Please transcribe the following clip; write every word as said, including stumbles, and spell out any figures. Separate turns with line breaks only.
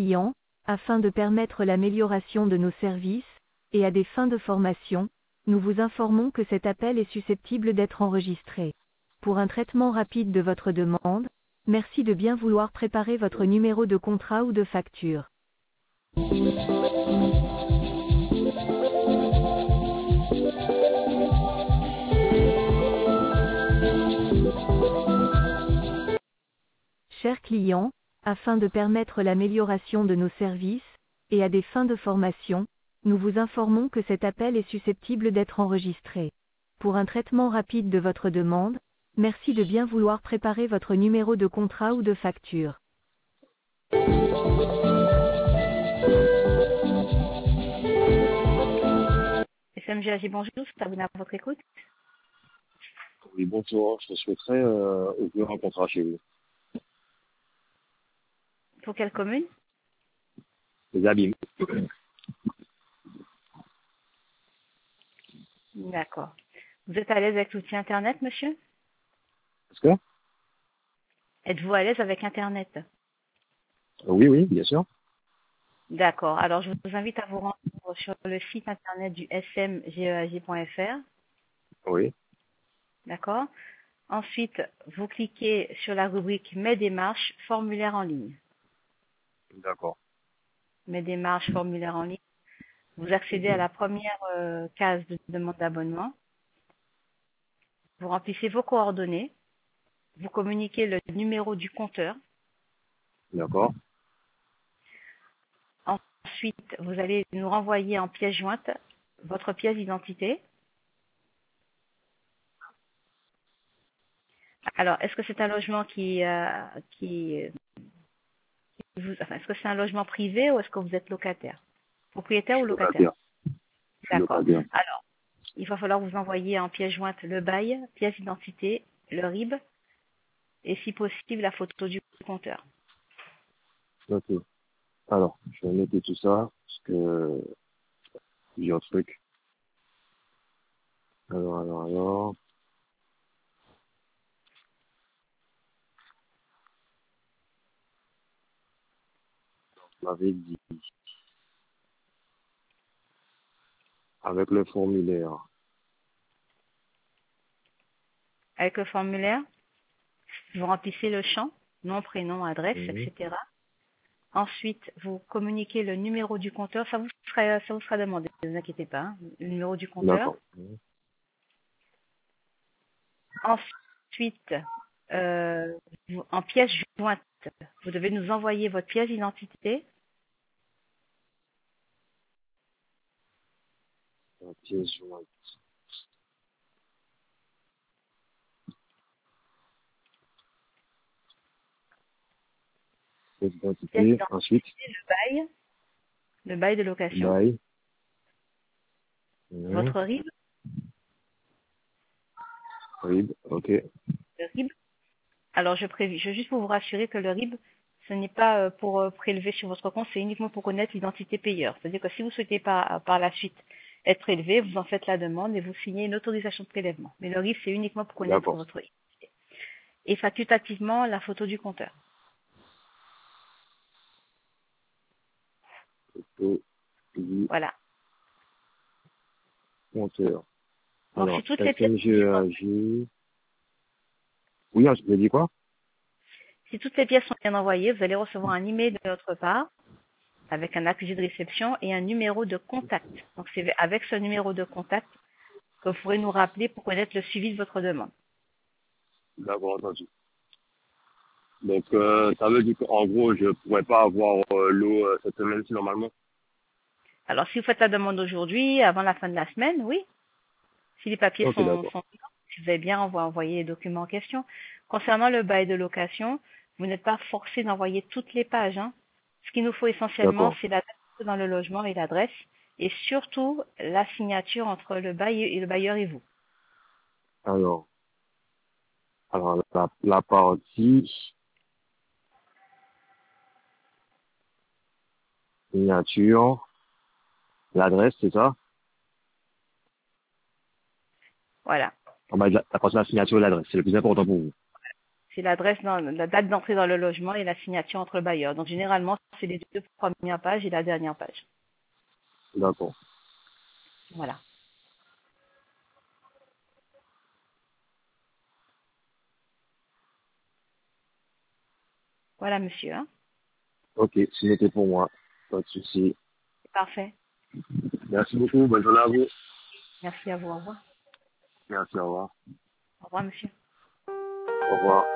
client, afin de permettre l'amélioration de nos services, et à des fins de formation, nous vous informons que cet appel est susceptible d'être enregistré. Pour un traitement rapide de votre demande, merci de bien vouloir préparer votre numéro de contrat ou de facture. Chers clients, afin de permettre l'amélioration de nos services, et à des fins de formation, nous vous informons que cet appel est susceptible d'être enregistré. Pour un traitement rapide de votre demande, merci de bien vouloir préparer votre numéro de contrat ou de facture.
S M G A G, bonjour, c'est Sabrina à votre écoute.
Oui, bonjour. Je souhaiterais euh, ouvrir un contrat chez vous.
Pour quelle commune?
Les abîmes.
D'accord. Vous êtes à l'aise avec l'outil Internet, monsieur?
Est-ce que
Êtes-vous à l'aise avec Internet?
Oui, oui, bien sûr.
D'accord. Alors, je vous invite à vous rendre sur le site Internet du S M G E A G point F R.
Oui,
D'accord. Ensuite, vous cliquez sur la rubrique Mes démarches, formulaire en ligne.
d'accord.
Mes démarches, formulaire en ligne. Vous accédez à la première euh, case de demande d'abonnement. Vous remplissez vos coordonnées. Vous communiquez le numéro du compteur.
D'accord.
Ensuite, vous allez nous renvoyer en pièce jointe votre pièce d'identité. Alors, est-ce que c'est un logement qui, euh, qui, qui vous, enfin, est-ce que c'est un logement privé ou est-ce que vous êtes locataire? Propriétaire ou locataire?
Locataire. Je suis
D'accord.
locataire.
Alors, il va falloir vous envoyer en pièce jointe le bail, pièce d'identité, le R I B et si possible la photo du compteur.
Ok. Alors, je vais noter tout ça, parce que j'ai un truc. Alors, alors, alors. On m'avait dit, avec le formulaire.
Avec le formulaire, vous remplissez le champ, nom, prénom, adresse,
Mhm.
et cetera. Ensuite, vous communiquez le numéro du compteur. Ça vous sera, ça vous sera demandé, ne vous inquiétez pas. Hein, le numéro du compteur.
D'accord. Mhm.
Ensuite, euh, vous- en pièce jointe, vous devez nous envoyer votre pièce d'identité.
La pièce jointe. Pièce
Pièce
d'identité.
d'identité,
Ensuite,
le bail, le bail de location,
bail. Mhm.
votre R I B,
Oui, ok.
le R I B. Alors, je, prévis, je veux juste pour vous rassurer que le R I B, ce n'est pas euh, pour euh, prélever sur votre compte, c'est uniquement pour connaître l'identité payeur. C'est-à-dire que si vous souhaitez pas, par la suite être prélevé, vous en faites la demande et vous signez une autorisation de prélèvement. Mais le R I B, c'est uniquement pour connaître
D'accord.
votre identité. Et facultativement, la photo du compteur.
Et du
Voilà.
compteur.
Donc, si
Alors,
toutes les pièces sont bien,
S M G A G. Oui, je l'ai dit quoi?
si toutes les pièces sont bien envoyées, vous allez recevoir un email de notre part avec un accusé de réception et un numéro de contact. Donc, c'est avec ce numéro de contact que vous pourrez nous rappeler pour connaître le suivi de votre demande.
D'accord, entendu. Donc, euh, ça veut dire qu'en gros, je pourrais pas avoir euh, l'eau euh, cette semaine-ci normalement.
Alors, si vous faites la demande aujourd'hui, avant la fin de la semaine, oui. Si les papiers
Ok,
sont,
d'accord.
sont si vous avez bien envo- envoyé les documents en question. Concernant le bail de location, vous n'êtes pas forcé d'envoyer toutes les pages. Hein. Ce qu'il nous faut essentiellement,
D'accord.
c'est la date dans le logement et l'adresse, et surtout la signature entre le bail et le bailleur et vous.
Alors, alors la, la partie signature, l'adresse, c'est ça?
Voilà.
On va dire la partie de la signature et l'adresse, c'est le plus important pour vous.
C'est l'adresse, dans, la date d'entrée dans le logement et la signature entre le bailleur. Donc généralement, c'est les deux premières pages et la dernière page.
D'accord.
Voilà. Voilà, monsieur. Hein.
Ok, c'est noté pour moi. Pas de souci.
Parfait.
Merci beaucoup. Bonne journée à vous.
Merci à vous. Au revoir.
Merci, au revoir.
Au revoir, monsieur.
Au revoir.